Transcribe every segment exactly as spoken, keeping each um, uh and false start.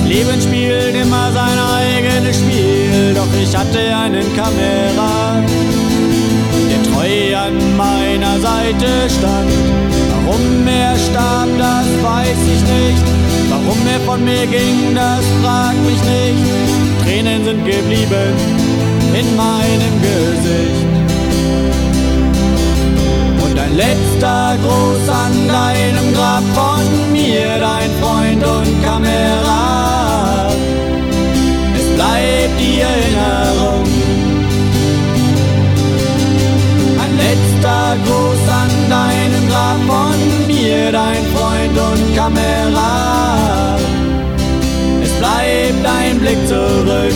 Leben spielt immer sein eigenes Spiel, doch ich hatte einen Kamerad, der treu an meiner Seite stand. Warum er starb, das weiß ich nicht. Warum er von mir ging, das fragt mich nicht. Tränen sind geblieben in meinem Gesicht. Und ein letzter Gruß an deinem Grab von mir, dein Freund und Kamerad. Es bleibt die Erinnerung. Ein letzter Gruß an deinem Grab von mir, dein Freund und Kamerad. Es bleibt ein Blick zurück.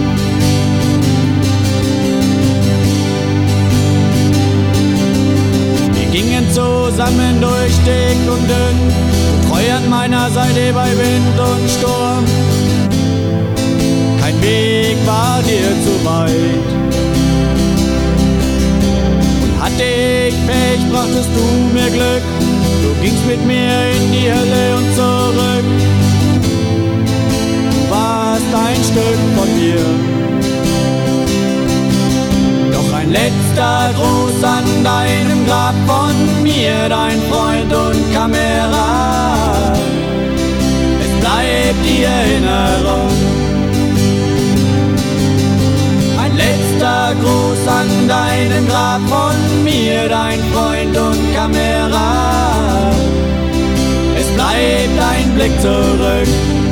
Wir gingen zusammen durch dick und dünn, treu an meiner Seite bei Wind und Sturm. Kein Weg war dir zu weit. Hatte ich Pech, brachtest du mir Glück. Du gingst mit mir in die Hölle und zurück. Du warst ein Stück von mir. Doch ein letzter Gruß an deinem Grab von mir, dein Freund und Kamerad. Es bleibt die Erinnerung. Ein letzter Gruß an deinem Grab von mir, dein Freund und Kamerad. Es bleibt ein Blick zurück.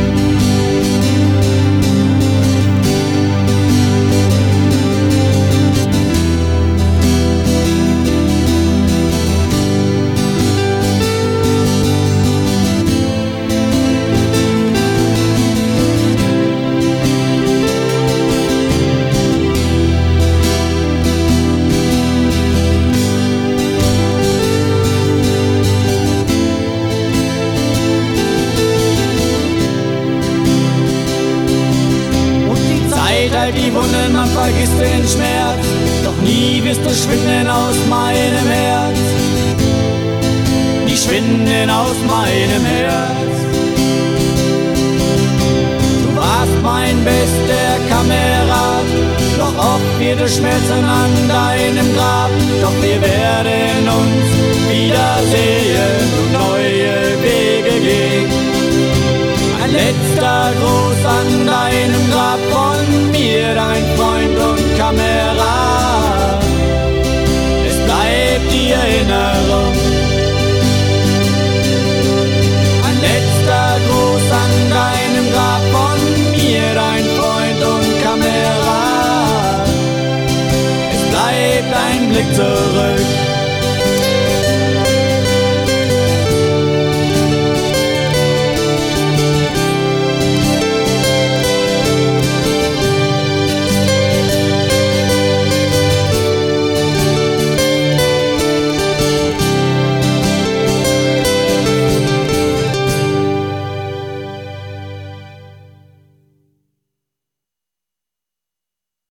Die Wunden, man vergisst den Schmerz, doch nie wirst du schwinden aus meinem Herz. Nie schwinden aus meinem Herz. Du warst mein bester Kamerad, doch oft wird es schmerzen an deinem Grab. Doch wir werden uns wiedersehen und neue Wege gehen. Ein letzter Gruß an deinem Grab von mir, dein Freund und Kamerad. Es bleibt die Erinnerung.